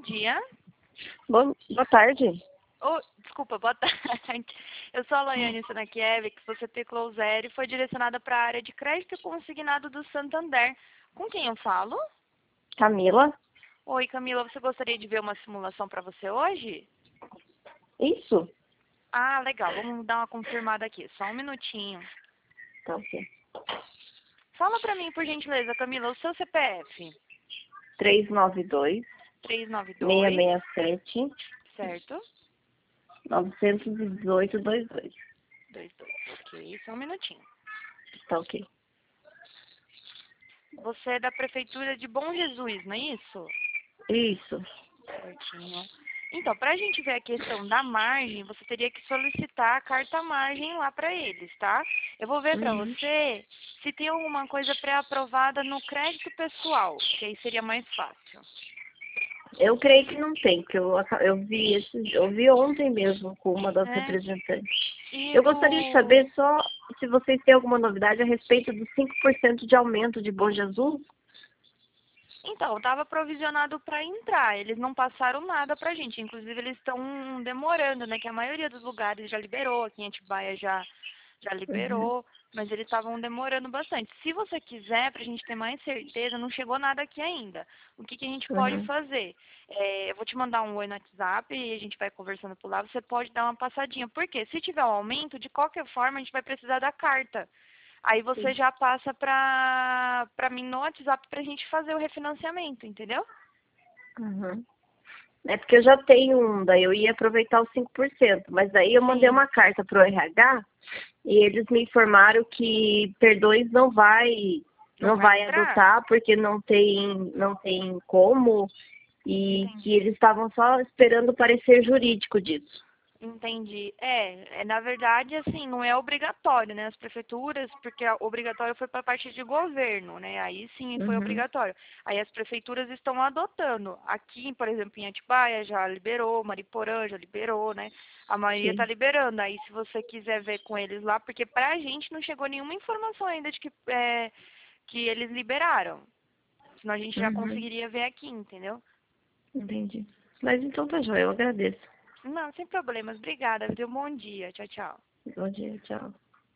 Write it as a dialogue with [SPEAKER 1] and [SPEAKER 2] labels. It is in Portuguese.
[SPEAKER 1] dia.
[SPEAKER 2] Boa tarde.
[SPEAKER 1] Desculpa, boa tarde. Eu sou a Laiane Sanakiewicz, você teclou 0 e foi direcionada para a área de crédito consignado do Santander. Com quem eu falo?
[SPEAKER 2] Camila?
[SPEAKER 1] Oi, Camila, você gostaria de ver uma simulação para você hoje?
[SPEAKER 2] Isso?
[SPEAKER 1] Ah, legal, vamos dar uma confirmada aqui, só um minutinho.
[SPEAKER 2] Tá ok.
[SPEAKER 1] Fala para mim, por gentileza, Camila, o seu CPF.
[SPEAKER 2] 392
[SPEAKER 1] 392,
[SPEAKER 2] 667
[SPEAKER 1] certo?
[SPEAKER 2] 918 22.
[SPEAKER 1] 22, ok, só um minutinho.
[SPEAKER 2] Tá ok.
[SPEAKER 1] Você é da Prefeitura de Bom Jesus, não é isso?
[SPEAKER 2] Isso.
[SPEAKER 1] Certinho. Então, para a gente ver a questão da margem, você teria que solicitar a carta margem lá para eles, tá? Eu vou ver para você se tem alguma coisa pré-aprovada no crédito pessoal, que aí seria mais fácil.
[SPEAKER 2] Eu creio que não tem, porque eu vi ontem mesmo com uma das
[SPEAKER 1] É.
[SPEAKER 2] representantes.
[SPEAKER 1] E
[SPEAKER 2] Eu gostaria de saber só se vocês têm alguma novidade a respeito dos 5% de aumento de Bom Jesus.
[SPEAKER 1] Então, estava provisionado para entrar, eles não passaram nada para a gente, inclusive eles estão demorando, né, que a maioria dos lugares já liberou, aqui em Atibaia já liberou, mas eles estavam demorando bastante. Se você quiser, para a gente ter mais certeza, não chegou nada aqui ainda. O que a gente pode fazer? Eu vou te mandar um oi no WhatsApp e a gente vai conversando por lá, você pode dar uma passadinha. Por quê? Se tiver um aumento, de qualquer forma, a gente vai precisar da carta. Aí você já passa pra mim no WhatsApp pra gente fazer o refinanciamento, entendeu?
[SPEAKER 2] É porque eu já tenho um, daí eu ia aproveitar os 5%, mas daí eu mandei uma carta pro RH e eles me informaram que Perdões não vai
[SPEAKER 1] entrar?
[SPEAKER 2] adotar porque não tem como e que eles estavam só esperando o parecer jurídico disso.
[SPEAKER 1] Entendi. Na verdade, assim, não é obrigatório, né? As prefeituras, porque obrigatório foi para a parte de governo, né? Aí sim foi obrigatório. Aí as prefeituras estão adotando. Aqui, por exemplo, em Atibaia já liberou, Mariporã já liberou, né? A maioria está liberando. Aí se você quiser ver com eles lá, porque pra gente não chegou nenhuma informação ainda de que eles liberaram. Senão a gente já conseguiria ver aqui, entendeu?
[SPEAKER 2] Entendi. Mas então tá joia, eu agradeço.
[SPEAKER 1] Não, sem problemas. Obrigada, viu? Bom dia. Tchau, tchau.
[SPEAKER 2] Bom dia, tchau.